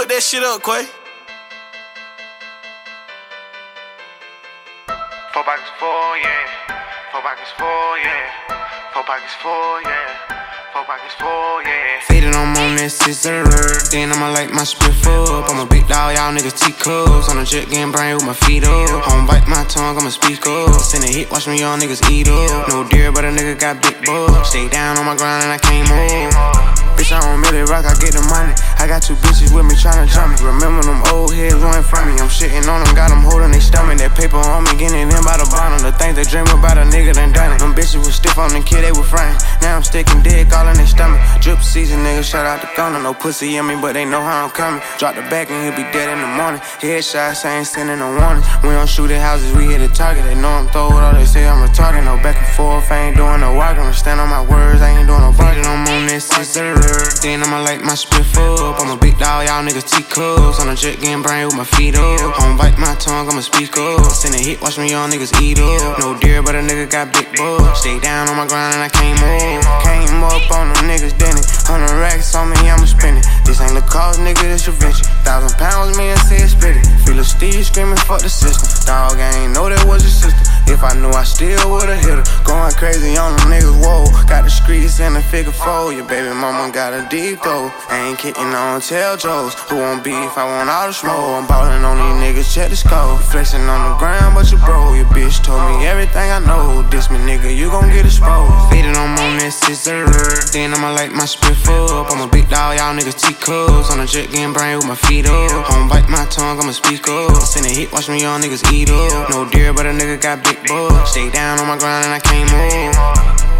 Cook that shit up, Quay. 4 pockets full, yeah. 4 pockets full, yeah. 4 pockets full, yeah. 4 pockets full, yeah. Faded, I'm on that scissor. Then I'ma light my split up. I'm a big dog, y'all niggas T-cups. On a jet getting brain with my feet up. Home bite my tongue, I'ma speak up. Send a hit, watch me y'all niggas eat up. No deer, but a nigga got big bucks. Stay down on my grind and I came up. Bitch, I don't really rock, I get the money. I got 2 bitches with me tryna jump me. Remember them old heads running from me. I'm shitting on them, got them holding they stomach. That paper on me, getting in by the bottom. The things they dream about a nigga done done it. Them bitches was stiff on the kid, they were frying. Now I'm sticking dick all in their stomach. Drip season, nigga, shout out to Gunna. No pussy in me, but they know how I'm coming. Drop the back and he'll be dead in the morning. Headshots, I ain't sending no warnings. We don't shoot at houses, we hit a target. They know I'm throw it all, they say I'm retarded. No back and forth, I ain't doing no walking. I stand on my words, I ain't doing no barking. I'm on that scissor. Then I'ma light my split up. I'm a big dog, y'all niggas T-cups. On a jet getting brain with my feet up. Home bite my tongue, I'ma speak up. Send a hit, watch me y'all niggas eat up. No deer, but a nigga got big bucks. Stay down on my grind and I came up. Came up on them niggas, then it. 100 racks on me, I'ma spend it. This ain't the cause, nigga, this your venture. 1,000 pounds, me and say it split it. Feel a Steve screaming, fuck the system. Dog, I ain't know that was your sister. If I knew, I still would've hit her. Going crazy on them niggas, whoa. Got the streets in a figure 4. Your baby mama got a deep though. I ain't kidding, I don't tell jokes. Who want beef, I want all the smoke. I'm ballin' on these niggas, check the scope. Flexing on the ground, but you bro. Your bitch told me everything I know. Diss me, nigga, you gon' get exposed. Faded, I'm on that scissor. Then I'ma light my split up. I'm a big dog, y'all niggas T-cups. On a jet getting brain with my feet up. Home bite my tongue, I'ma speak up. Send a hit, watch me y'all niggas eat up. No deer, but a nigga got big bucks. Stay down on my grind and I came up.